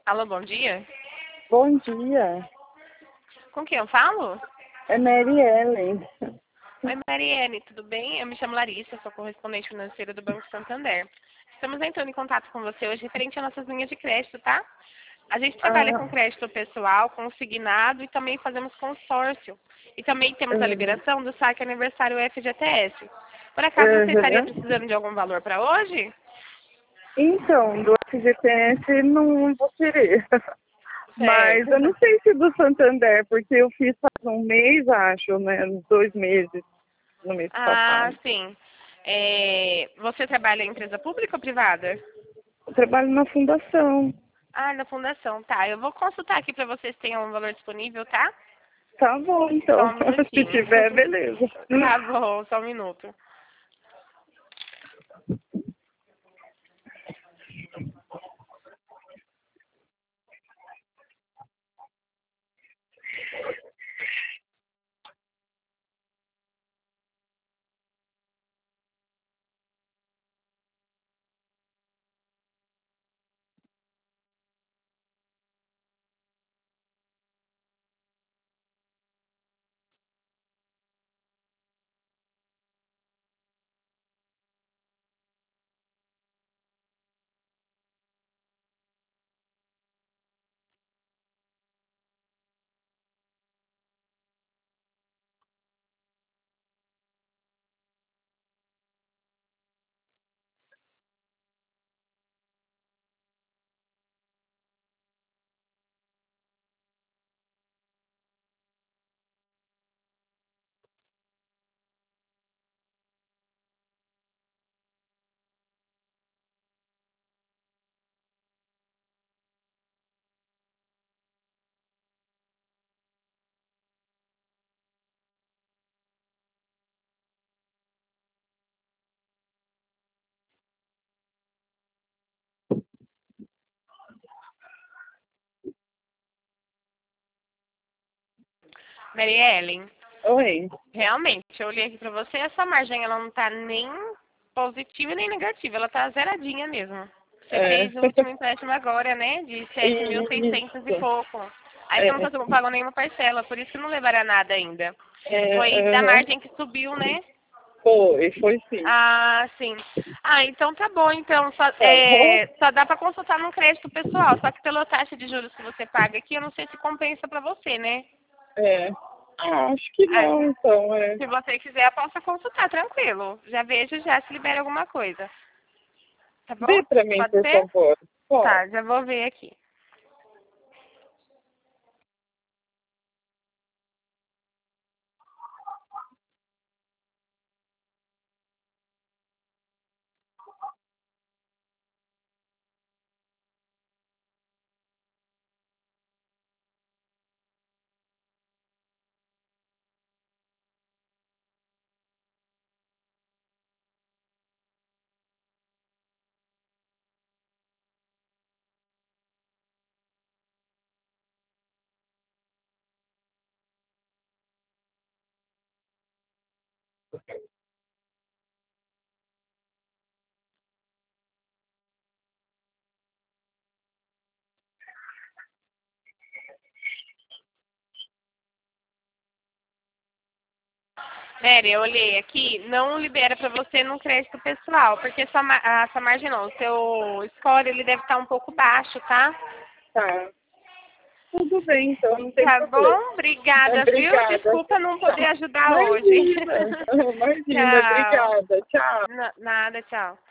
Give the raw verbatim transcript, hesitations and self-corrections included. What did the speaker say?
Alô, bom dia. Bom dia, Com quem eu falo? é Mary Ellen. Oi, Mariane, tudo bem? Eu me chamo Larissa, sou correspondente financeira do Banco Santander. Estamos entrando em contato com você hoje referente às nossas linhas de crédito, tá? A gente trabalha com Ah, crédito pessoal, consignado e também fazemos consórcio. E também temos a uhum, liberação do saque aniversário F G T S. Por acaso você estaria uhum. precisando de algum valor para hoje? Então, do F G T S não vou querer. Mas Certo. eu não sei se do Santander, porque eu fiz faz um mês, acho, né? Uns dois meses, no mês Ah, passado. sim. É, você trabalha em empresa pública ou privada? Eu trabalho na fundação. Ah, na fundação, tá. Eu vou consultar aqui para vocês se tem um valor disponível, tá? Tá bom, Só então. um Se minutinho. tiver, beleza. Tá bom, só um minuto. Mary Ellen, Oi. realmente, eu olhei aqui pra você, essa margem ela não tá nem positiva e nem negativa, ela tá zeradinha mesmo. Você É. fez o último empréstimo agora, né, de sete mil e seiscentos e Isso. pouco. Aí você não É, pagou pagou nenhuma parcela, por isso que não levará nada ainda. Foi é, da uhum. margem que subiu, né? Foi, foi sim. Ah, sim. Ah, então tá bom. Então, só, Tá bom? é, só dá para consultar num crédito pessoal. Só que pela taxa de juros que você paga aqui, eu não sei se compensa para você, né? É. Ah, acho que Ah, não, então, é. se você quiser, eu posso consultar, tranquilo. Já vejo já se libera alguma coisa. Tá bom? Vê pra mim, Pode por ser? favor. Pode. Tá, já vou ver aqui. Mary, eu olhei aqui, não libera para você no crédito pessoal, porque sua, ma- a sua margem não, o seu score ele deve estar um pouco baixo, tá? Tá. Tudo bem, então, não tem Tá problema. bom? Obrigada, viu? Obrigada. Desculpa não poder Tchau. ajudar hoje. Imagina. Imagina. Tchau. Obrigada. Tchau. Na- nada, tchau.